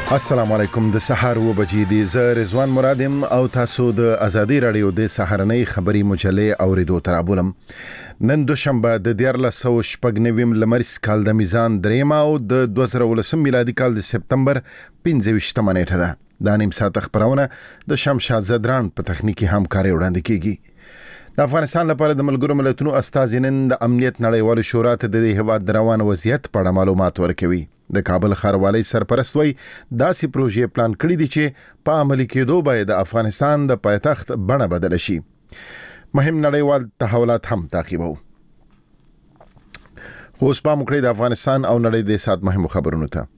السلام علیکم د سحر و بجې دي ز رضوان مرادم او تاسو د ازادي رادیو د سحرنۍ خبري مجلې اوریدو ترابولم نن دوشنبه د 1499 لمریز کال د میزان درېما او د 2019 میلادي کال د سپتمبر 15 نیټه ده د نیم ساعت خبرونه د شمشاد زدران په تخنیکی همکاري وړاندې کیږي د افغانستان لپاره د ملګرو ملتونو استازینن د امنیت نړیوال شورا ته د هیواد روان وضعیت په اړه معلومات ورکوي د کابل ښاروالۍ سرپرست وایي داسې پروژې پلان کړې دي چې په عملي کېدو باید د افغانستان د پایتخت بڼه بدله شي مهم نړیوال تحولات هم تعقیبوو خو اوس پام وکړئ د افغانستان او نړۍ د سات مهمو خبرونو ته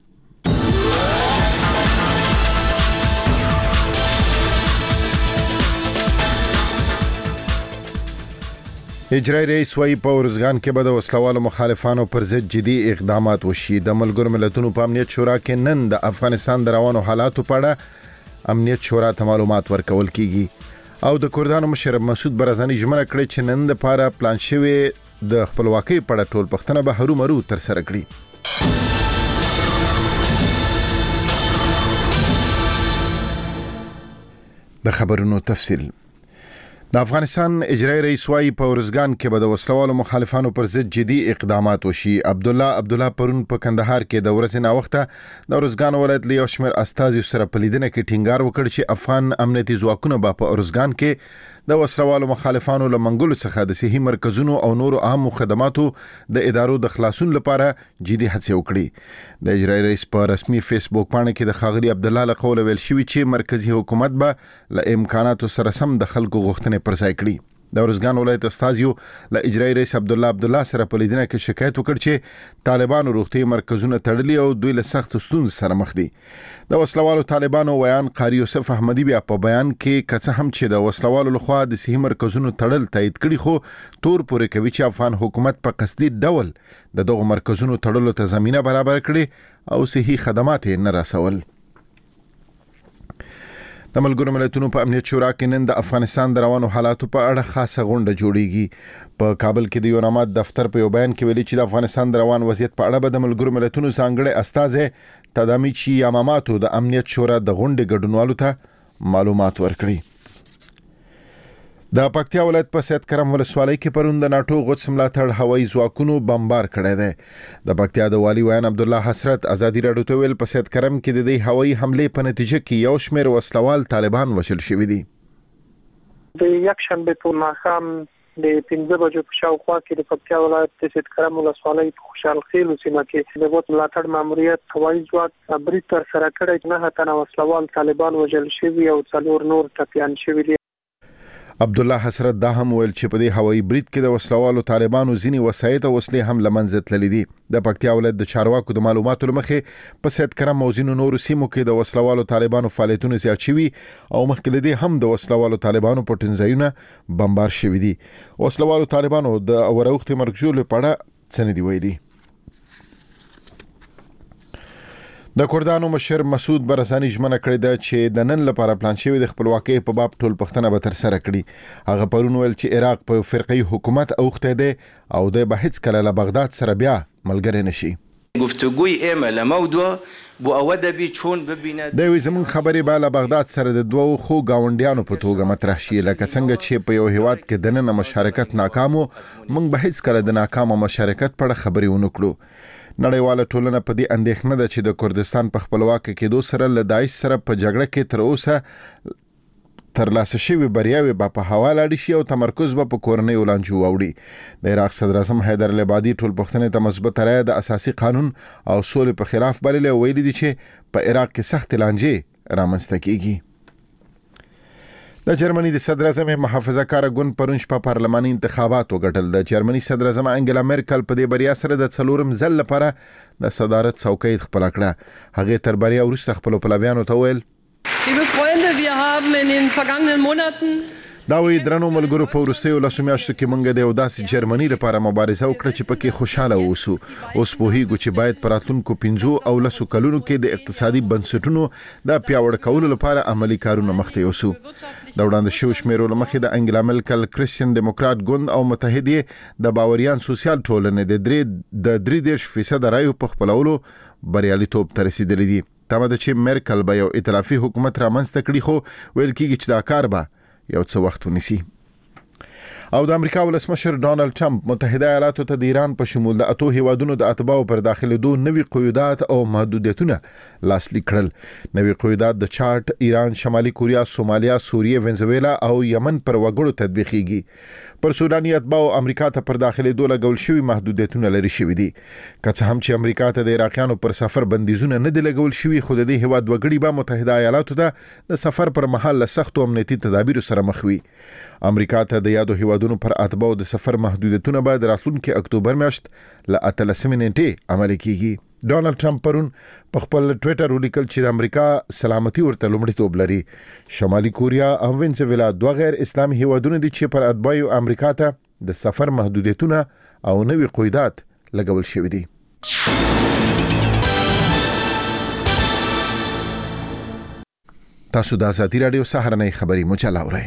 اجرائي رئیس وايي په ارزګان کې به د وسلوالو مخالفانو پر ضد جدي اقدامات وشي د ملګرو ملتونو په امنیت شورا کې نن د افغانستان د روانو حالاتو په اړه امنیت شورا ته معلومات ورکول کیږي او د کردانو مشر مسعود برزاني ژمنه کړې چې نن د لپاره پلان شوی د خپلواکۍ په اړه ټول پښتنه به هرومرو تر سره کړي د خبرونو تفصیل د افغانستان اجرائي رئیس وايي په ارزګان کې به د وسلوالو مخالفانو پر ضد جدي اقدامات وشي عبدالله پرون په کندهار کې د ورځې نا وخته د ارزګان ولایت له یو شمېر استازو سره په لیدنه کې ټینګار وکړ چې افغان امنیتي ځواکونه به په ارزګان کې د وسلوالو مخالفانو له منګولو څخه د صحي مرکزونو او نورو عامو خدماتو د ادارو د خلاصون لپاره جدي هڅې وکړي د اجرائي رئیس په رسمي فیسبوک باندې کې د خاغلی عبدالله له قوله ویل شوی چې مرکزی حکومت به له امکاناتو سره سم د خلکو غوښتنې پر ځای کړي د ارزګان ولایت استازیو له اجرائي رئیس عبدالله سره په لیدنه کې شکایت وکړ چې طالبانو روغتي مرکزونه تړلي او دوی له سخت ستونزو سره مخ دي د وسلوالو طالبانو ویان قاری یوسف احمدی بیا په بیان کې کڅه هم چې د وسلوالو لخوا د صحي مرکزونو تړل تایید کړي خو تور پورې کوي چې افغان حکومت په قصدي ډول دغه مرکزونو تړلو ته زمينه برابر کړي او صحي خدمات نه رسول د ملګرو ملتونو په امنیت شورا کې نن د افغانستان د روانو حالاتو په اړه خاصه غونډه جوړیږي په کابل کې د یونامات دفتر په یو بیان کې ویلي چې د افغانستان د روان وضعیت په اړه به د ملګرو ملتونو ځانګړي استازي تدامیچی یاماماتو د امنیت شورا د غونډې ګډونوالو ته معلومات ورکړي د پکتیا ولایت په سید کرم ولسوالۍ کې پرون د ناتو غوڅ ملاتړ هوایي ځواکونو بمبار کړی دی د پکتیا د والی ویان عبدالله حسرت ازادي راډیو ته ویل په سید کرم کې د دې هوایي حمله په نتیجه کې یو شمېر وسلوال طالبان وژل شوي دي د یک شنبه په ماښام د 15 بجو په شاوخوا کې د پکتیا ولایت د سید کرم ولسوالۍ په خوشحالخیل سیمه کې د غوڅ ملاتړ ماموریت هوایي ځواک برید تر سره کړی نه تنه وسلوال طالبان وژل شوي او څلور نور ټپیان شوي دي عبدالله حسرت دا هم ویل چې په دې هوایي برید کې د وسلوالو طالبانو ځینی وسایط او وسلې هم لمنځه تللې دي د پکتیا ولایت د چارواکو د معلوماتو لمخې په سید کرم او ځینو نورو سیمو کې د وسلوالو طالبانو فعالیتونه زیات شوي او مخکې له دې هم د وسلوالو طالبانو پټنځایونه بمبار شوي دي وسلوالو طالبانو د اوروخت مرګ په اړه څه نه دی ویلي د کردانو مشر مسعود برزاني ژمنه کړې ده چې د نن لپاره پلان شوی د خپلواکۍ په باب ټول پښتنه به تر سره کړي هغه پرون ویل چې عراق په فرقي حکومت اوخته ده او د به هیڅ کله له بغداد سره بیا ملګری نشي گفتگوی اعمال موضوع بو اودبی چون ببیند دوی زمون خبرې به له بغداد سره د دوو خو گاونډیانو په توګه مطرح شي لکه څنګه چې په یو هیواد کې د نن مشارکت ناکامو موږ به هیڅ کله د ناکامه مشارکت په اړه خبرې ونه کړو نړیواله ټولنه په دې اندېښنه ده چې د کردستان په خپلواک کېدو سره له داعش سره په جګړه کې تر اوسه ترلاسه شوی بریاوي په حواله دي شي او تمرکز په کورنۍ ولانجو وړي د عراق صدر اعظم حیدر العبادي ټول پښتنې ته مثبت رائے د اساسي قانون او سولې په خلاف بللې ویلي دي چې په عراق کې سخت لانجې رامنځته کیږي د جرمني د صدر اعظم محافظه کار ګوند پرون شپه پارلماني انتخابات وګټل د جرمني صدر اعظم انګلا مرکل په دې بریا سره د څلورم ځل لپاره د صدارت څوکۍ خپل کړه هغه تر بریا وروسته خپل پلویانو ته ویل Liebe Freunde, wir haben in den vergangenen Monaten دا وی درنو ملګرو په ورستیو لاسو میاشتو کې مونږ د یو داسې جرمني لپاره مبارزه وکړه چې پکې خوشاله اوسو اوس په هیڅ چې باید پراتونکو 15 او لسو کلونو کې د اقتصادي بنسټونو د پیاوړ کولو لپاره عملی کارونه مخته یوسو د وړاندې شو شمیرو لمخې د انګلا مرکل کریسچن ډیموکرات ګوند او متحدې د باوریان سوسیال ټولنې د 3% رایو په خپلولو بریالیتوب ته رسیدلې دي تمه ده چې مرکل به یو ائتلافي حکومت رامنځته کړي، خو ویل کېږي چې دا کار به یو څه وخت ونیسي. او د امریکا ولسمشر ډانلډ ټرمپ متحده ایالاتو ته د ایران په شمول د 8 هیوادونو د اتباعو پر داخلېدو نوي قیودات او محدودیتونه لاسلیک کړل. نوي قیودات د چاډ، ایران، شمالي کوریا، سومالیا، سوریه، وینزویلا او یمن پر وګړو تطبیقېږي. پر سوداني اتباعو امریکا ته پر داخلېدو لګول شوي محدودیتونه لري شوي دي. که څه هم چې امریکا ته د عراقیانو پر سفر بندیزونه نه دي لګول شوي، خو د دې هیواد وګړي به متحده ایالاتو ته د سفر پر مهال له سختو امنیتي تدابیرو سره مخ وي. امریکا ته د یادو هیوادونو پر اتباعو د سفر محدودیتونه به د راتلونکي اکتوبر میاشت له 18 نیټې عملي کیږي. ډانلډ ټرمپ پرون په خپل ټویټر ولیکل چې د امریکا سلامتي ورته لومړیتوب لري. شمالي کوریا او وینزویلا دوه غیر اسلامي هیوادونه دي چې پر اتباعو امریکا ته د سفر محدودیتونه او نوي قیودات لګول شوي دي. تاسو د ازادي رادیو سهارنۍ خبري مجله اورئ.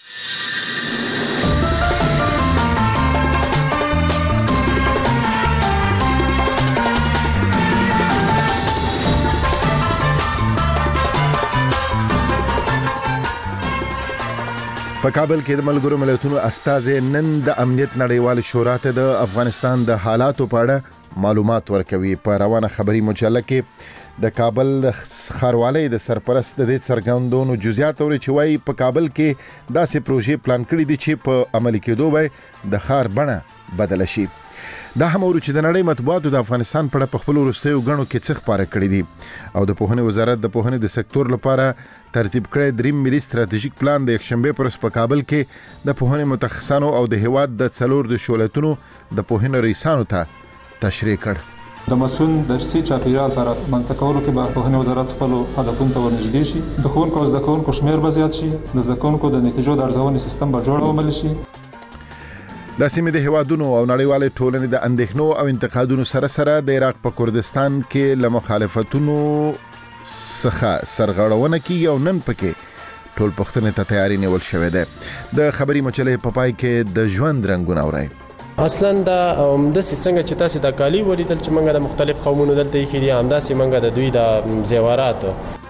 په کابل کې د ملګرو ملتونو استازي نن د امنیت نړیوال شورا ته د افغانستان د حالاتو په اړه معلومات ورکوي. په روانه خبري مجله کې د کابل ښاروالۍ د سرپرست د دې څرګندونو جزئیات اوري چې وايي په کابل کې داسې پروژې پلان کړي دي چې په عملي کېدو به د ښار بڼه بدله شي. دا هم اوري چې د نړۍ مطبوعاتو د افغانستان په اړه په خپل وروستیو غنو کې څه خبره کړې دي. او د پوهنې وزارت د پوهنې د سکتور لپاره ترتیب کړی دریم ملي ستراتیژیک پلان د یکشنبه پر ورځ په کابل کې د پوهنې متخصصانو او د هیواد د څلور د شولتونو د پوهنې رئیسانو ته تشریح کړ. د مسون درسي چاپیریال پر منځته کولو کې به پوهنې وزارت خپل هدفونو ته ورنږدې شي. د ښوونکو او زده کوونکو شمېر به زیات شي. د زده کوونکو د نتیجو د ارزونې سیستم به جوړ ومنل شي. د سیمې د هیوادونو او نړیوالې ټولنې د اندېښنو او انتقادونو سره سره د عراق په کردستان کې له مخالفتونو څخه سرغړونه کیږي او نن پکې ټول پښتنې ته تیاری نیول شوې ده. د خبري مجلې په پای کې د ژوند رنگونه اورئ. اصلا دا د څنګه چې تاسو د کالی ولیدل چې موږ د مختلف قومونو دلته کې دي، همداسې موږ د دوی د زیورات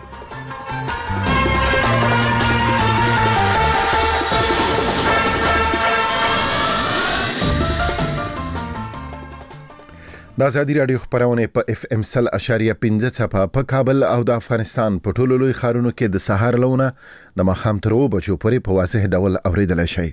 د ازادي رادیو خبرونه په FM 100.5 څپه په کابل او د افغانستان په ټولو لوی ښارونو کې د سهار لونه د ماښام تر 2 بجو پورې په واضح ډول اوریدل شي.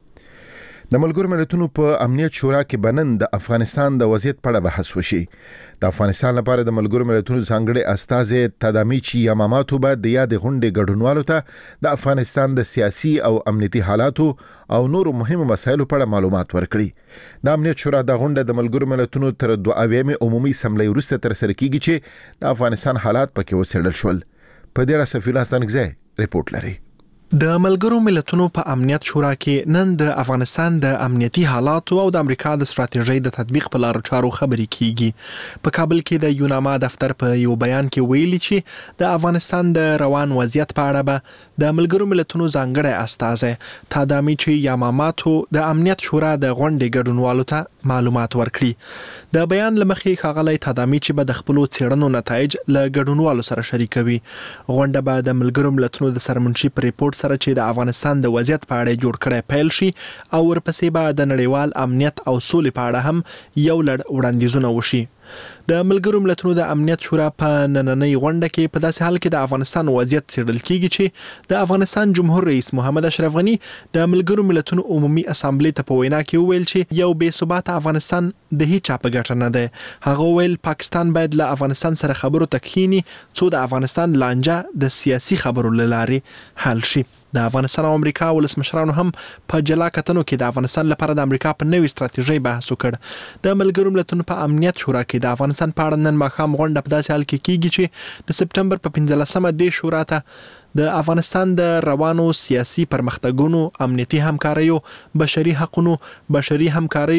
د ملګرو ملتونو په امنیت شورا کې بنن د افغانستان د وضعیت په اړه بحث وشي. د افغانستان لپاره د ملګرو ملتونو ځانګړي استازي تادامیچی یاماماتو به د یاد غونډې ګډونوالو ته د افغانستان د سیاسي او امنیتي حالاتو او نورو مهمو مسایلو په اړه معلومات ورکړي. د امنیت شورا د غونډه د ملګرو ملتونو تر 22 عمومي سملې وروسته تر سره کیږي چې د افغانستان حالات پکې وڅېړل شول. په دې اړه سفیر استانګزه ریپورت لري. د ملګرو ملتونو په امنیت شورا کې نن د افغانستان د امنیتي حالاتو او د امریکا د ستراتیژۍ د تطبیق په لارو چارو خبرې کیږي. په کابل کې د یوناما دفتر په یو بیان کې ویلي چې د افغانستان د روان وضعیت په اړه به د ملګرو ملتونو ځانګړي استازي تادامیچی یاماماتو د امنیت شورا د غونډې ګډونوالو ته معلومات ورکړي. د بیان لمخې ښاغلی تادامیچی به د خپل څېړنو نتایج له ګډونوالو سره شریکوي. غونډه به د ملګرو ملتونو د سرمنشي په ریپورت سره چې د افغانستان د وضعیت په اړه جوړ کړی پیل شي او ورپسې به د نړیوال امنیت او سولې په اړه هم یو لړ وړاندیزونه وشي. د ملګرو ملتونو د امنیت شورا په نننۍ غونډه کې په داسې حال کې د افغانستان وضعیت څېړل کیږي چې د افغانستان جمهور رئیس محمد اشرف غنی د ملګرو ملتونو عمومي اسامبلې ته په وینا کې وویل چې یو بې ثباته افغانستان د هیچا په ګټه نه دی. هغه ویل پاکستان باید له افغانستان سره خبرو ته کښیني څو د افغانستان لانجه د سیاسي خبرو له لارې حل شي. د افغانستان او امریکا ولسمشرانو هم په جلا کتنو کې د افغانستان لپاره د امریکا په نوې ستراتیژۍ بحث وکړ. د ملګرو ملتونو په امنیت شورا کې د افغانستان په اړه نن ماښام غونډه په داسې حال کې کیږي چې د سپټمبر په 15مه د شورا ته د افغانستان د روانو سیاسي پرمختګونو، امنیتي همکاریو، بشري حقوقو، بشري همکاریو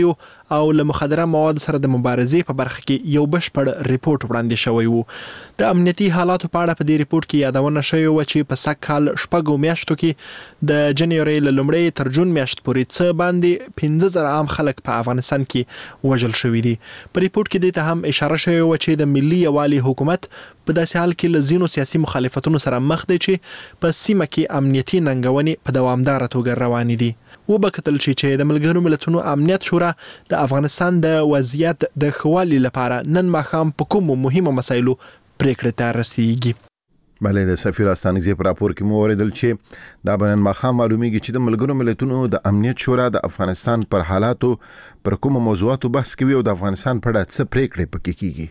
او له مخدره مواد سره د مبارزې په برخه کې یو بشپړ ریپورت وړاندې شوی وو. د امنیتي حالاتو په اړه په دې ریپورت کې یادونه شوې و چې په سږ کال 6 میاشتو کې د جنوري له لومړۍ تر جون میاشت پورې څه باندې 15000 عام خلک په افغانستان کې وژل شوي دي. په ریپورت کې دې ته هم اشاره شوې و چې د ملي یووالي حکومت په داسې حال کې له ځینو سیاسي مخالفتونو سره مخ دی چې په سیمه کې امنیتي ننګونې په دوامداره توګه روانې دي. وبکتل چې د ملګرو ملتونو امنیت شورا د افغانستان د وضعیت د ښه لپاره نن ماښام په کومو مهمو مسایلو پریکړه ته رسیږي. بله د سفیر استانګزي پر راپور کې مو اوریدل چې دا بنن ماښام معلومیږي چې د ملګرو ملتونو د امنیت شورا د افغانستان پر حالاتو پر کومو موضوعاتو بحث کوي او د افغانستان په اړه څه پریکړې پکې کیږي.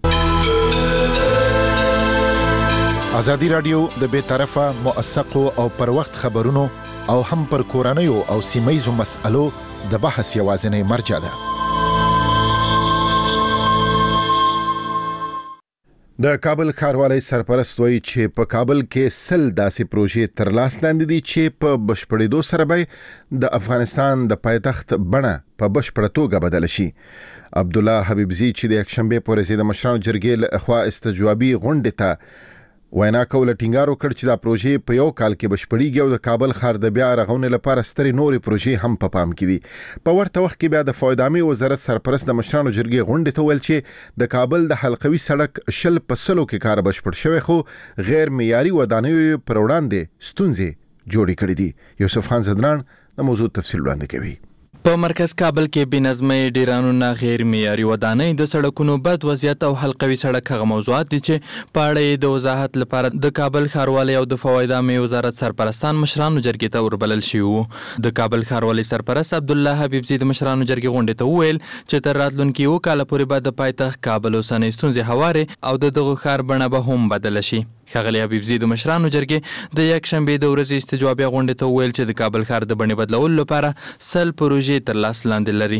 ازادي رادیو د بې طرفه موثقو او پر وخت خبرونو او هم پر کورنیو او سیمایزو مسألو د بحث یوازینی مرجع ده. د کابل ښاروالۍ سرپرست وایي چې په کابل کې 100 داسې پروژې تر لاس لاندې دي چې په بشپړېدو سره به د افغانستان د پایتخت بڼه په بشپړه توګه بدل شي. عبدالله حبیبزي چې د یکشنبه په ورځ د مشرانو جرګې له خوا استجوابي غونډې ته وینا کوله ټینګار وکړ چې دا پروژې په یو کال کې بشپړېږي او د کابل ښار د بیا رغونې لپاره سترې نورې پروژې هم په پام کې دي. په ورته وخت کې بیا د فواد عامې وزارت سرپرست د مشرانو جرګې غونډې ته ویل چې د کابل د حلقوي سړک 100 په 100 کې کار بشپړ شوی خو غیر معیاري ودانیو پر وړاندې ستونزې جوړې کړې دي. یوسف خان زدران د موضوع تفصیل وړاندې کوي. په مرکز کابل کې بنظمي ډیرانونه غیر معیاري ودانۍ د سړکونو بد وضعیت او حلقوي سړک هغه موضوعات دي چې په اړه د وضاحت لپاره د کابل ښاروالۍ او د فواید عامې وزارت سرپرستان مشرانو جرګې ته وربلل شوي وو. د کابل ښاروالۍ سرپرست عبدالله حبیبزي د مشرانو جرګې غونډې ته وویل چې تر راتلونکي یو کال پورې به د پایتخت کابل اوسنۍ ستونزې هوارې او د دغه ښار بڼه به هم بدله شي. ښاغلی حبیبزي د مشرانو جرګې د یکشنبې د ورځې استجوابي غونډې ته وویل چې د کابل ښار د بڼې بدلولو لپاره 100 پروژې تر لاس لاندې لري.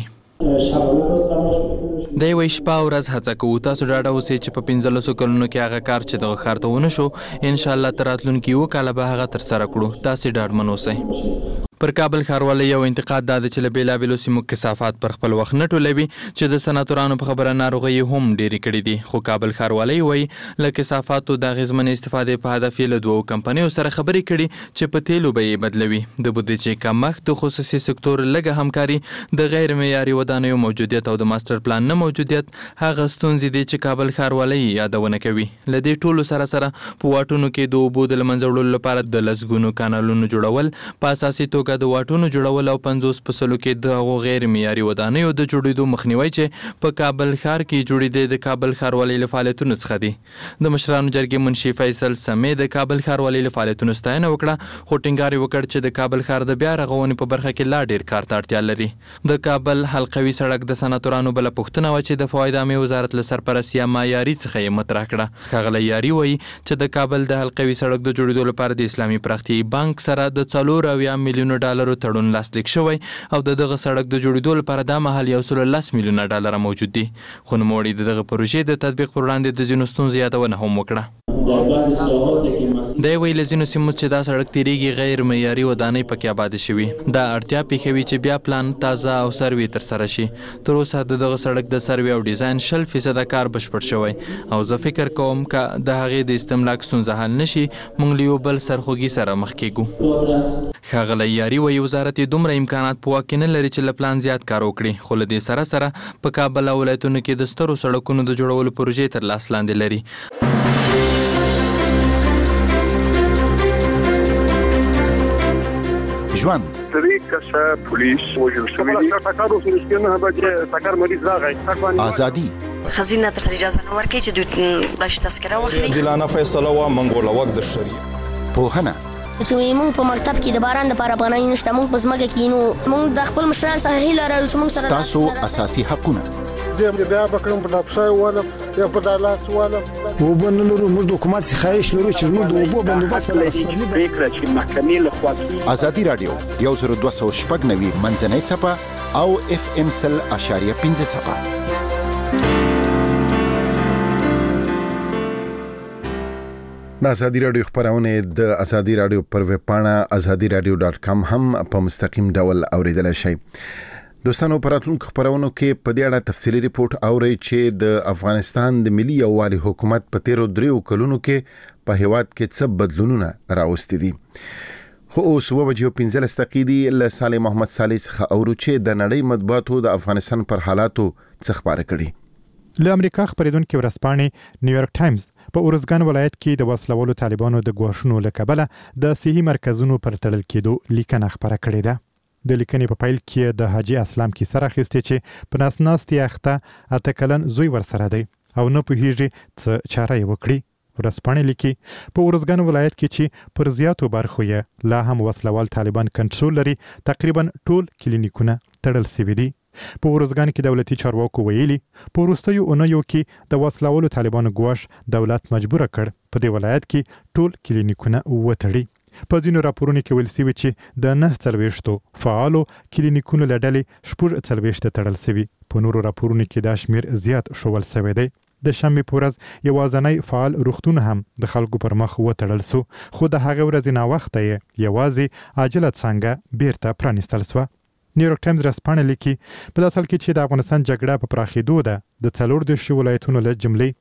د یوې شپه ورځ هڅه کوو تاسو ډاډه اوسئ چې په 15 کلونو کې هغه کار چې دغه ښار ته ونه شو انشاءالله تر راتلونکي یو کال به هغه ترسره کړو. تاسې ډاډمن اوسئ. پر کابل ښاروالۍ یو انتقاد دا دی چې له بېلابېلو سیمو کثافات پر خپل وخت نه ټولوي چې د سناتورانو په خبره ناروغۍ هم ډېرې کړي دي. خو کابل ښاروالۍ وایي له کثافاتو د اغېزمنې استفادې په هدف یې له 2 کمپنیو سره خبرې کړي چې په تیلو به یې بدلوي. د بودیجې کمښت، د خصوصي سکتور لږه همکاري، د غیر معیاري ودانیو موجودیت او د ماستر پلان نه موجودیت هغه ستونزې دي چې کابل ښاروالۍ یادونه کوي. له دې ټولو سره په واټونو کې د اوبو د له منځه وړلو لپاره د لسګونو کانالونو جوړول، په اساسي توګه د واټونو جوړول او 50 فصلو کې د غیر معیاري ودانیو د جوړېدو مخنیوي چې په کابل ښار کې جوړېدې د کابل ښاروالۍ له فعالیتونو څخه دي. د مشرانو جرګې منشي فیصل سمې د کابل ښاروالۍ له فعالیتونو ستاینه وکړه خو ټینګار وکړ چې د کابل ښار د بیا رغونې په برخه کې لا ډېر کار ته اړتیا لري. د کابل حلقوي سړک د سناتورانو بله پوښتنه وه چې د فواید عامې وزارت له سرپرست یا معیاري څخه یې مطرح کړه. ښاغلی یاري وایي چې د کابل د حلقوي سړک د جوړېدو لپاره د اسلامي پراختیایي بانک سره د 4 میلیونو ډالرو تړون لاسلیک شوی او دغه سړک د جوړېدو لپاره دا مهال 110 میلیونه ډالر موجود دي. خو نوموړي دغه پروژې د تطبیق پر وړاندې د ځینو ستونزو یادونه هم وکړه. د ویل ځینو سیمو چې دا سړک تیریږي غیر معیاري ودانۍ پکې آباد شوي. دا اړتیا پېښوي چې بیا پلان تازه او سروې ترسره شي. تر اوسه دغه سړک د سروې او ډیزاین 100% کار بشپړ شوی او زه فکر کوم که د هغې د استملاک ستونزه حل نشي موږ له یو بل سرخوږي سره مخ کېږو. ښاغلی یاري وایي وزارت یې دومره امکانات په واک کې نه لري چې له پلان زیات کار وکړي خو له دې سره په کابل او ولایتونو کې د سترو سړکونو د جوړولو پروژې تر لاس لاندې لري. ژوند ازادي خزینه تر اجازه نه ورکړي چې دوی بلش تذکره واخلي. دلانه فیصله وا منګول وخت د شریعت پوهنه چې موږ په مکتب کې د باران لپاره پناه نشته موږ په ځمکه کې نو موږ د خپل مشران سره هیله لرو چې موږ سره تاسو اساسي حقونه زه بیا بکرم په دپښای والا یا په دالاس والا وبنلرو موږ د حکومت څخه خواهش لرو چې موږ د اوبو بندوبست په لاس فکر چې محکمې له خوا ازادي رادیو 1290 منځنۍ څپه او FM 100.5 څپه. د ازادي رادیو خبرونه د ازادي رادیو پر ویب پاڼه azadiaradio.com هم په مستقیم ډول اوریدل شي. دوستانو په راتلونکو خپرونو کې په دې اړه تفصیلي ریپورت اورئ چې د افغانستان د ملي یووالي حکومت په تیرو 3 کلونو کې په هیواد کې څه بدلونونه راوستي دي. خو اوس 7:15 دقیقې له صالح محمد صالح څخه اورو چې د نړۍ مطبوعاتو د افغانستان پر حالاتو څه خبره کړي. له امریکا خبرېدونکې ورځپاڼې نیویارک ټایمز په اورزګان ولایت کې د وسلوالو طالبانو د ګواښونو له کبله د صحي مرکزونو پر تړل کېدو لیکنه خبره کړې ده. د لیکنې په پیل کې د حاجی اسلام کې سره اخیستې چې په ناسناستي اخته 8 کلن زوی ورسره دی او نه پوهیږي څه چاره یې وکړي. ورځپاڼې لیکي په ورزګان ولایت کې چې پر زیاتو برخو یې لا هم وسلوال طالبان کنټرول لري، تقریبا ټول کلینیکونه تړل شوي دي. په ورزګان کې دولتي چارواکو ویلي په وروستیو اونیو کې د وسلوالو طالبانو ګواښ دولت مجبور کړ په دې ولایت کې ټول کلینیکونه وتړي. په ځینو راپورونو کې ویل شوي چې د 9 فعالو کلینیکونو له ډلې 14 تړل شوي. په نورو راپورونو کې دا شمیر زیات شول شوی دی. د شنبې په ورځ یوازینی فعال روغتون هم د خلکو پر مخ وتړل شو، خو د هغې ورځې ناوخته یې یوازې عاجله څانګه بیرته پرانیستل شوه. نیویارک ټایمز ورځپاڼه لیکي په دې اصل کې چې د افغانستان جګړه په پراخېدو ده. د 14 ولایتونو له جملې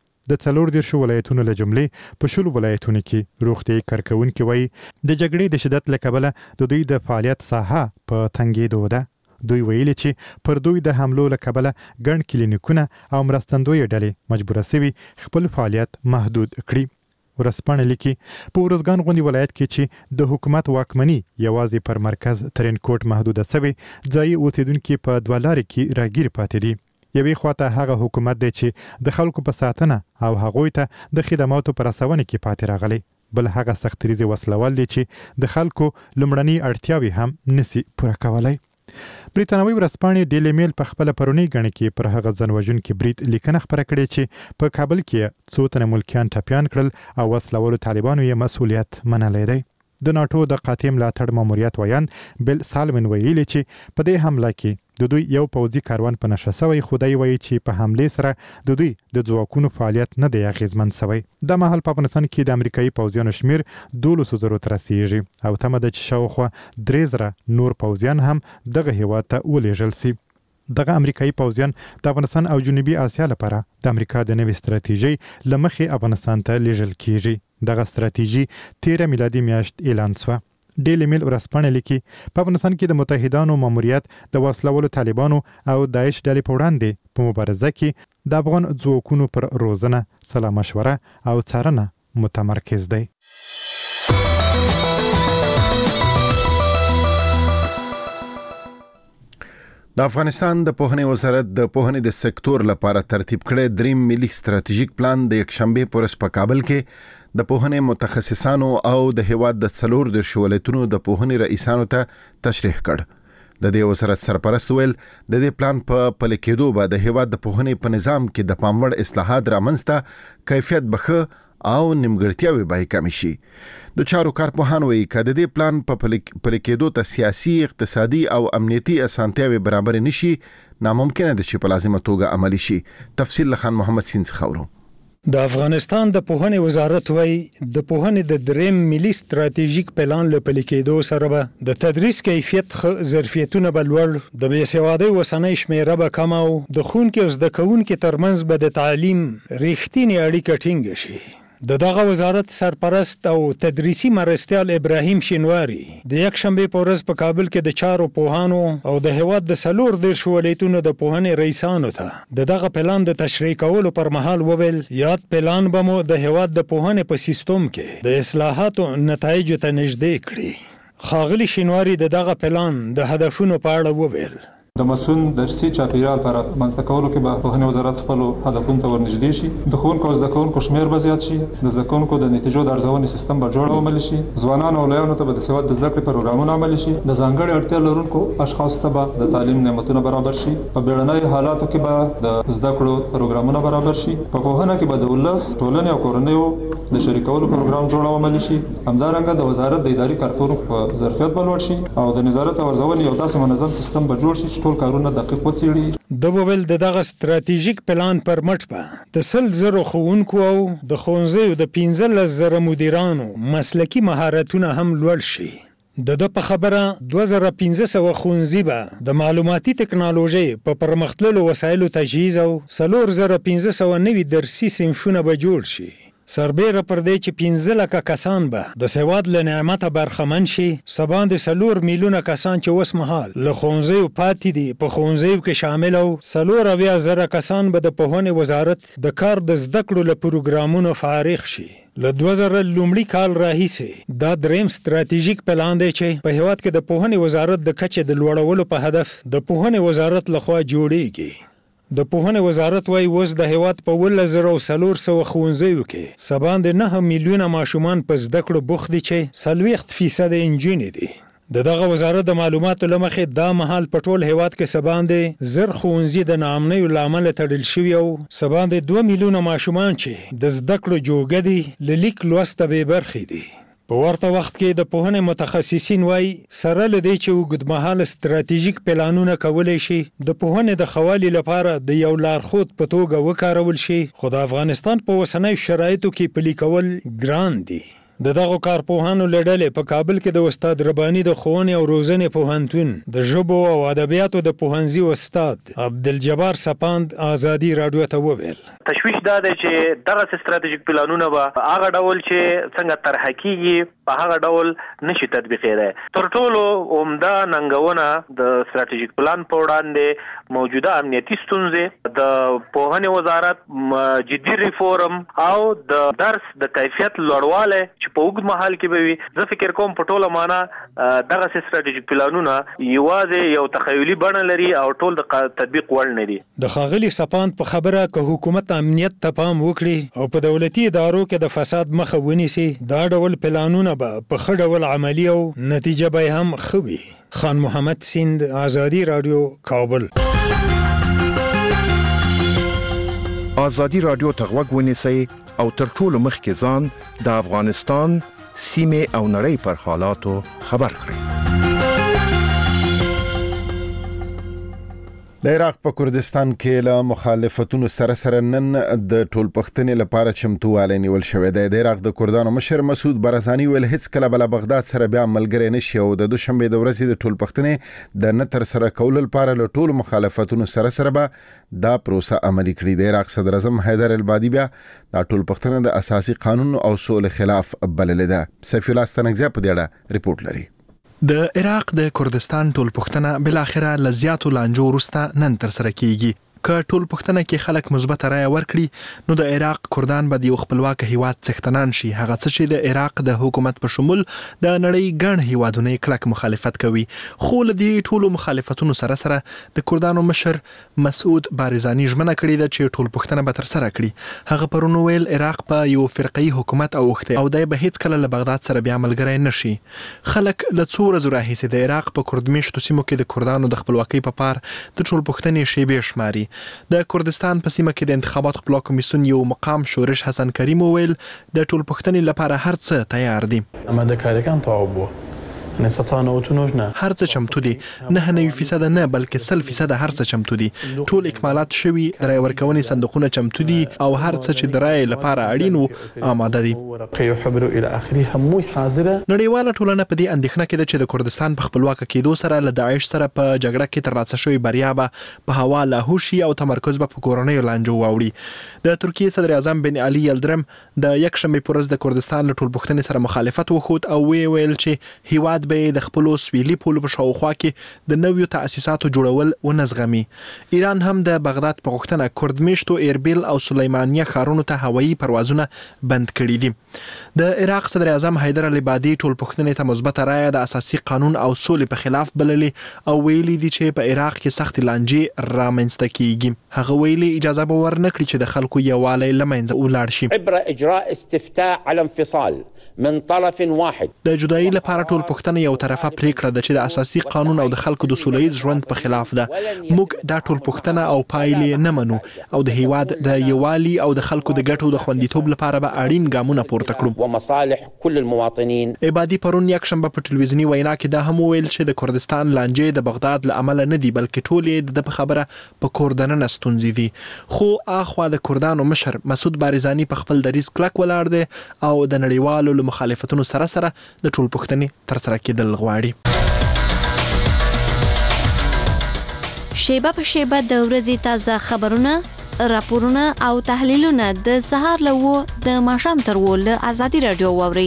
په 10 ولایتونو کې روغتیايي کارکوونکي وایي د جګړې د شدت له کبله د دوی د فعالیت ساحه په تنګېدو ده. دوی ویلي چې پر دوی د حملو له کبله ګڼ کلینیکونه او مرستندویه ډلې مجبوره سوي خپل فعالیت محدود کړي. ورځپاڼه لیکي په ورزګان غوندې ولایت کې چې د حکومت واکمني یوازې پر مرکز ترینکوټ محدوده سوي، ځایي اوسیدونکي په 2 لارې کې راګیر پاتې دي. یوې خواته هغه حکومت دی چې د خلکو په ساتنه او هغوی ته د خدماتو پر رسونې کې پاتې راغلی، بل هغه سختریزي وسلوال دی چې د خلکو لومړني اړتیاوې هم نسی پوره کولای. بریتانوي ورځپاڼې ډیلی میل په خپل پرونی غڼه کې پر هغه ځنوژونکي برید لیکنه خبره کړې چې په کابل کې څو تنه ملکیان ټپیان کړل او وسلوالو طالبانو یې مسؤلیت منلی دی. د ناتو د قاطع ملاتړ ماموریت ویان بیل سالمن ویلي چې په دې حمله کې د دوی یو پوځي کاروان په نشه سوی، خو دی وایي چې په حملې سره د دوی د ځواکونو فعالیت نه دی اغیزمن سوی. د مهال په افغانستان کې د امریکایي پوځیانو شمیر 12,000 ته رسیږي او تمه ده چې شاوخوا 3,000 نور پوځیان هم دغه هیواد ته ولېږل شي. دغه امریکایي پوځیان د افغانستان او جنوبي اسیا لپاره د امریکا د نوې ستراتیژۍ له مخې افغانستان ته لیږل کیږي. دغه ستراتیژي 13 میلادي میاشت اعلان شوه. ډیلی میل ورځپاڼه لیکي په افغانستان کې د متحدانو ماموریت د وسلوالو طالبانو او داعش ډلې په وړاندې په مبارزه کې د افغان ځواکونو پر روزنه، سلا مشوره او څارنه متمرکز دی. د افغانستان د پوهنې وزارت د پوهنې د سکتور لپاره ترتیب کړی 3 ملي ستراتیژیک پلان د یکشنبه په ورځ په کابل کې د پوهنې متخصصانو او د هیواد د 14 ولایتونو د پوهنې رئیسانو ته تشریح کړ. د دې وزارت سرپرست ویل د دې پلان په پلي کېدو به د هیواد د پوهنې په نظام کې د پاموړ اصلاحات رامنځته کیفیت بخه او نیمګړتیاوې به کم شي. د چارو کارپوهان وایي چې د دې پلان په پلي کېدو ته سیاسي، اقتصادي او امنیتي اسانتیاوې برابر نشي، ناممکنه ده چې په لازمه توګه عملي شي. تفصیل له خان محمد سین څخه اورو. د افغانستان د پوهنې وزارت وایي د پوهنې د 3 ملي ستراتیژیک پلان له پلي کېدو سره به د تدریس کیفیت ظرفیتونه به لوړ، د بېسوادۍ اوسنۍ شمېره به کم او د ښوونکي او زده کوونکي ترمنځ به د تعلیم ریښتینې اړیکه ټینګه شي. د دغه وزارت سرپرست او تدریسي مرستیال ابراهیم شینواری د یکشنبه په ورځ په کابل کې د چارو پوهانو او د هیواد د 14 ولایتونو د پوهنې رئیسانو ته دغه پلان د تشریح کولو پر مهال وویل یاد پلان به مو د هیواد د پوهنې په سیستم کې د اصلاحاتو نتایج ته نږدې کړي. ښاغلي شینواری دغه پلان د هدفونو په اړه وویل د مسون درسي چاپیریال پر منځته کولو کې به پوهنې وزارت خپل هدفونو ته ورنږدې شي. د ښوونکو او زده کوونکو شمیر به زیات شي، د زده کوونکو د نتیجو د ارزونې سیستم به جوړ او عملي شي، ځوانانو او لویانو ته به د سواد د زده کړې پروګرامونه عملي شي، د ځانګړي اړتیا لرونکو اشخاصو ته به د تعلیم نعمتونه برابر شي، په بیړنیو حالاتو کې به د زده کړو پروګرامونه برابر شي، په پوهنه کې به د ولس، ټولنې او کورنیو د شریکولو پروګرام جوړ او عملي شي. همدارنګه د وزارت د اداري کارکونکو په ظرفیت به لوړ شي او د نظارت او ارزونې یو داسې منظم سیستم به جوړ شي چې ټول کارونه دقیق د وویل دغه ستراتیژیک پلان پر مټ په د 100,000 ښوونکو او د ښوونځیو د 15,000 مدیرانو مسلکي مهارتونه هم لوړ شي. د په خبره 2500 ښوونځي به د معلوماتي ټکنالوژي په پرمختللو وسایلو تجهیز او 4500 نوي درسي صنفونه به جوړ شي. سربیره پر دې چې 15 لکه کسان به د سواد له نعمته برخمن شي، سباندې 4 میلیونه کسان چې اوس مهال له ښوونځیو پاتې دي په ښوونځیو کې شامل او 4,000 کسان به د پوهنې وزارت د کار د زده کړو له پروګرامونو فارغ شي. له 2000 لومړي کال راهیسې دا دریم ستراتیژیک پلان دی چې په هیواد کې د پوهنې وزارت د کچې د لوړولو په هدف د پوهنې وزارت لخوا جوړیږي. د پوهنې وزارت وايي اوس د هیواد په 1400 ښوونځیو کې سباندې 9 میلیونه ماشومان په زده کړو بوخت دي چې 40% نجونې دي. دغه وزارت د معلوماتو له مخې دا مهال په ټول هیواد کې سباندې 1000 ښوونځي د ناامنیو له امله تړل شوي او سباندې 2 میلیونه ماشومان چې د زده کړو جوګه دي له لیک لوسته بې برخې دي. په ورته وخت کې د پوهنې متخصصین وایي سره له دې چې اوږدمهاله ستراتیژیک پلانونه کولی شي د پوهنې د ښه والي لپاره د یو لارښود په توګه وکارول شي، خو د افغانستان په اوسنیو شرایطو کې پلي کول ګران دي. د دغو کارپوهانو له ډلې په کابل کې د استاد رباني د ښوونې او روزنې پوهنتون د ژبو او ادبیاتو د پوهنځي استاد عبدالجبار سپاند آزادي راډیو ته وویل تشویش دا دی چې دغه ستراتیژیک پلانونه به هغه ډول چې څنګه طرح کیږي په هغه ډول نشي تطبیقېدای. تر ټولو عمده ننګونه د ستراتیژیک پلان په وړاندې موجوده امنیتي ستونزې، د پوهنې وزارت جدي ریفورم او د درس د کیفیت لوړوالی چې په اوږد مهال کې به وي. زه فکر کوم په ټوله معنا دغه ستراتیژیک پلانونه یوازې یو تخیلي بڼه لري او ټول د تطبیق وړ نه دي. د ښاغلي سپاند په خبره که حکومت امنیت ته پام وکړي او په دولتي ادارو کې د فساد مخه ونیسي، دا ډول پلانونه به په ښه ډول عملي او نتیجه به هم ښه وي. خان محمد سیند، آزادي راډیو، کابل. آزادي راډیو ته غوږ ونیسئ او تر ټولو مخکې ځان د افغانستان سیمې او نړۍ پر حالاتو خبر کړئ. د عراق په کردستان کې له مخالفتونو سره نن د ټولپښتنې لپاره چمتووالی نیول شوی دی. د عراق د کردانو مشر مسعود برزاني ویل هیڅ کله بل بغداد سره بیا ملګری نشي او د دوشنبه د ورځې د ټولپښتنې د نه تر سره کولو لپاره له ټولو مخالفتونو سره به دا پروسه عملي کړي. د عراق صدر اعظم حیدر البادي بیا د ټولپښتنې د اساسي قانون او سولې خلاف بللې ده. سیف الله ستنګزیا په دې اړه ریپورت لري. د عراق د کردستان ټولپښتنه بل اخره لزیاتو لانجو وروسته نن تر سره کیږي. که ټولپښتنه کې خلک مثبت رائے ورکړي نو د عراق کردان به د یو خپلواک هیواد څښتنان شي، هغه څه چې د عراق د حکومت په شمول د نړۍ ګڼ هیوادونه کلک مخالفت کوي. خو له دې ټولو مخالفتونو سره د کردانو مشر مسعود برزاني ژمنه کړې ده چې ټولپښتنه به تر سره کړي. هغه پرون ویل عراق په یو فرقي حکومت اوښته او دای به هیڅ کله له بغداد سره بیا ملګری نشي. خلک له څو ورځې راهیسې د عراق په کردمیشتو سیمو کې د کردانو د خپلواکۍ په پار د ټولپښتنې شیبې شماري. د کردستان په سیمه کې د انتخابات خپلواک کمیسیون یو مقام شورش حسن کریم ویل د ټولپښتنې لپاره هر څه تیار دي. آماده کارگان تعبو هر څه چمتو دي، 99% نه بلکې 100% هر څه چمتو دي. ټول اکمالات شوي، د رای ورکونې صندوقونه چمتو دي او هر څه چې د رای لپاره اړین وو آماده دي. نړیواله ټولنه په دې اندېښنه کې ده چې د کردستان په خپلواک کېدو سره له داعش سره په جګړه کې ترلاسه شوې بریا به په هوا لاهو شي او تمرکز به په کورنیو لانجو واوړي. د ترکیې صدر اعظم بن علي یلدرم د یکشنبې په ورځ د کردستان له ټولپښتنې سره مخالفت وښود او ویل چې هیواد به د خپل سویلي پولو په شاوخوا کې د نویو تأسیساتو جوړول ونزغمي. ایران هم د بغداد په غوښتنه کردمیشتو، اربیل او سلیمانیه ښارونو ته هوایي پروازونه بند کړي دي. د عراق صدر اعظم حیدر البادي ټولپښتنې ته مثبت رائے د اساسي قانون او سولې په خلاف بللې او ویلي دي چې په عراق کې سخت لانجې رامنځته کیږي. هغه ویلي اجازه به ورنکړي چې د خلکو یووالی له منځه ولاړ شي. عبر اجراء استفتاء على انفصال من طرف واحد. د جدایي لپاره ټولپښتنه یو طرفه پریکړه ده چې د اساسي قانون او د خلکو د سولهییز ژوند په خلاف ده. موږ دا ټولپښتنه او پایلې نه منو او د هیواد د یووالي او د خلکو د ګټو د خوندیتوب لپاره به اړین ګامونه پورته کړو. ومصالح كل المواطنين. عبادي پرون یکشنبه په ټلویزیوني وینا کې دا هم ویل چې د کردستان لانجې د بغداد له امله نه دي بلکې ټولې د خبره په کور دننه ستونزې دي. خو اخوا د کردانو مشر مسعود برزاني په خپل دریځ کلک ولاړ دی او د نړیوالو له مخالفتونو سره د ټولپښتنې تر سره کېدل غواړي. شیبه په شیبه د ورځې تازه خبرونه، راپورونه او تحلیلونه د سهار له 9 د ماښام تر 10 له ازادي رادیو واورئ.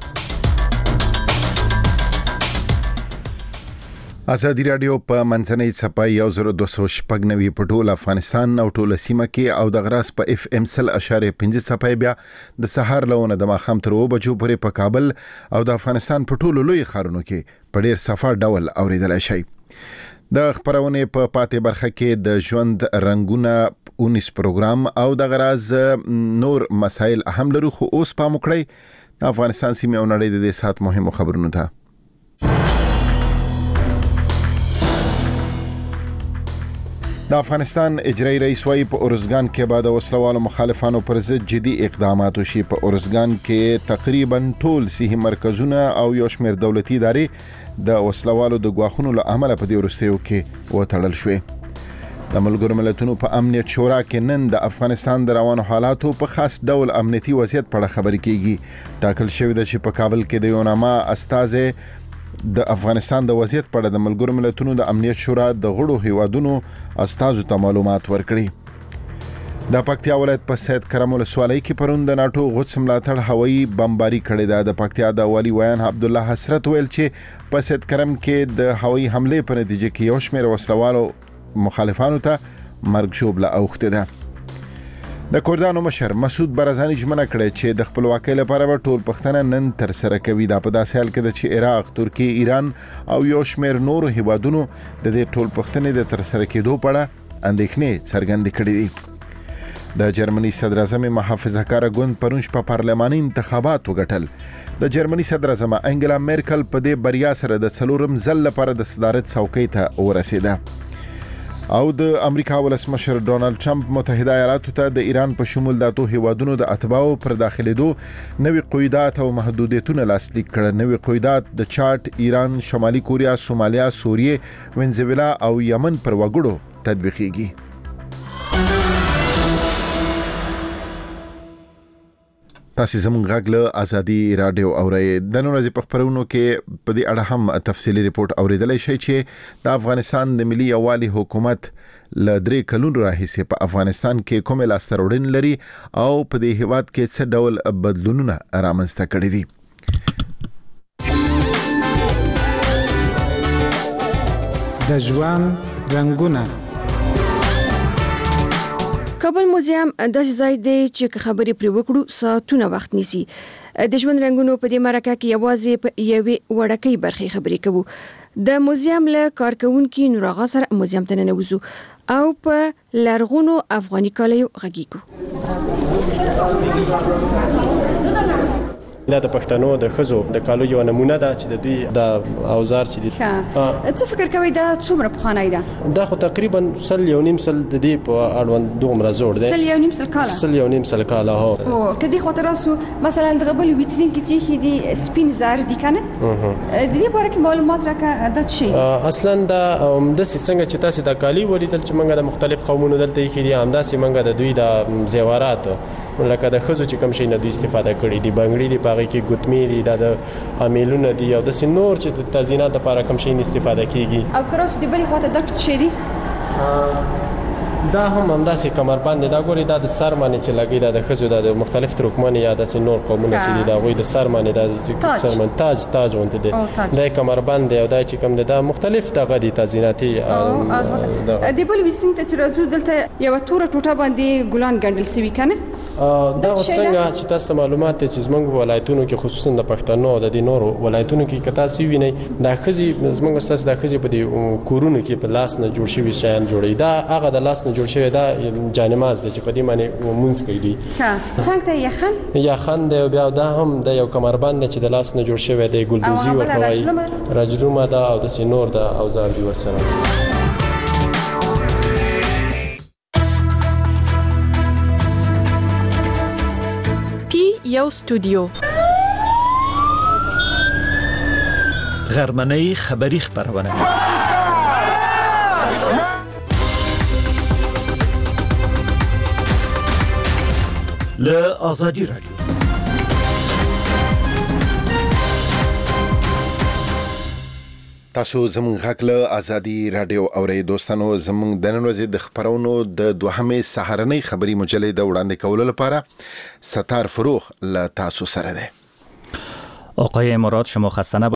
ازادي رادیو په منځنۍ څپه 1290 په ټول افغانستان او ټول سیمه کې او د غراس په اف ام 100.5 څپه بیا د سهار لونه د ماښام تر 2 بجو پورې په کابل او د افغانستان په ټولو لوی ښارونو کې په ډیر صفه ډول اوریدلای شي. د خبرونه په پاتې برخه کې د ژوند رنگونه 19 پروګرام او د غراز نور مسائل اهم لرو. خو اوس پام وکړئ د افغانستان سیمه او نړۍ د دې سات مهمو خبرونو ته. د افغانستان اجرایی رئیس وايي په اورزګان کې بعد وسلوالو مخالفانو پر ضد جدي اقدامات وشي. په اورزګان کې تقریبا ټول صحي مرکزونه او یو شمېر دولتي ادارې د وسلوالو د غواخونو له امله په دې وروستیو کې وتړل شوې. د ملګرو ملتونو په امنیت شورا کې نن د افغانستان د روانو حالاتو په خاص ډول امنیتي وضعیت په اړه خبرې کیږي. ټاکل شوی د چې په کابل کې د یوناما استازي د افغانستان د وضعیت په اړه د ملګرو ملتونو د امنیت شورا د غړو هیوادونو استازو ته معلومات ورکړي. د پکتیا ولایت په سید کرم ولسوالۍ کې پرون د ناتو غوڅ ملاتړ هوایي بمباري کړې ده. د پکتیا د والی ویان عبدالله حسرت ویل چې په سید کرم کې د هوایي حمله په نتیجه کې یو شمېر وسلوالو مخالفانو ته مرګ ژوبله اوښته ده. د کردانو مشر مسعود برزاني ژمنه کړې چې د خپلواکۍ لپاره به ټول پښتنه نن تر سره کوي. دا په داسې حال کې ده چې عراق، ترکیه، ایران او یو شمېر نورو هیوادونو د دې ټول پښتنې د تر سره کېدو په اړه اندېښنې څرګندې کړې دي. د جرمني صدر اعظم محافظه کار ګوند پرون په پارلماني انتخابات وګټل. د جرمني صدر اعظم انګلا میرکل په دې بریا سره د 4م ځل لپاره د صدارت څوکۍ ته ورسېده. او د امریکا ولسمشر ډونالد ټرمپ متحده ایالاتو ته د ایران په شمول د اتو هیوادونو د اتباعو پر داخليدو نوي قیودات او محدودیتونه لاسلیک کړل. نوي قیودات د چاټ، ایران، شمالي کوریا، سومالیا، سوریه، وینزویلا او یمن پر وګړو تطبیقیږي. تاسو زموږ غږ له ازادي رادیو اورئ. د نن ورځې په خبرونو کې په دې اړه هم تفصیلی ریپورت اوریدلای شئ چې د افغانستان د ملي یووالي حکومت ل 3 کلونو راهیسې په افغانستان کې کومه لاسته راوړنې لري او په دې هیواد کې څه ډول بدلونونه رامنځته کړي دي. د ژوند رنگونه. کابل موزیم داسې ځای دی چې خبرې پرې وکړو ساعتونه وخت نیسي. د ژوند رنگونو په دې مرکه کې یوازې په یوې وړکۍ برخې خبرې کوو. د موزیم له کارکونکو نور آغا سره موزیم ته ننوځو او په لرغونو افغاني کالیو غږیږو. دا د پښتنو د خزو د کالو یو نمونه ده چې د دوی د اوزار چې دي. څه فکر کوي دا څومره پخوانی ده؟ دا خو تقریبا 1.5 سل د دې په اړوند دومره زوړ دی. 1.5 سل کاله هو. او کدي خو تراسو مثلا د غبل ویترین کې چې دي سپین زار دي کنه د دې باره کې معلومات راکړه د شي. اصلا دا د څنګه چې تاسو د کالی ولیدل چې موږ د مختلف قومونو دلته کې دي همداسې موږ د دوی د زیورات لکه د خزو چې کوم شي نه دوی استفاده کړي دي. بنگړي دي هغه کې ګوتمې دي د امیلونه دي او د سنور چې د تزیینات لپاره کوم شي استفاده کیږي. او کراس دی بلې خواته د شي دي دا هم همداسې کمربند دا ګوري دا د سر باندې چې لګي دا د خزو د مختلف ترکمن یا د نور قومونو چې دا غوي د سر باندې د سر باندې تاج ونته دي دا کمربند او دا چې کوم دا مختلف دغه دي تزییناتي. د بل ویزټینګ ته چې راځو دلته یو تور ټوټه باندې ګلان ګندل سوي کنه. دا څنګه چې تاسو معلومات چې زموږ ولایتونو کې خصوصا د پښتنو د نورو ولایتونو کې کتا سی ویني دا خزي زموږ استاد د خزي په دې کورونو کې په لاس نه جوړ شوی شیان جوړي. دا هغه د لاس نه جوړ شوی دا جانماز دی چې په دې باندې مونږ کوي. څنګه ته یخن دی بیا دا هم د یو کمربند چې د لاس نه جوړ شوی دی ګلدوزي ورته وایي. رجرومه دا او د سینور دا اوزار دی ورسره. یو استودیو غرمنۍ خبری خبرونه له ازادي رادیو. تاسو زموږ غږ له ازادي رادیو اورئ دوستانو. زموږ د نن ورځې د خبرونو د دوهمې سهارنۍ خبري مجلې د وړاندې کولو لپاره ستار فروغ له تاسو سره ده. آقای مراد شما خسته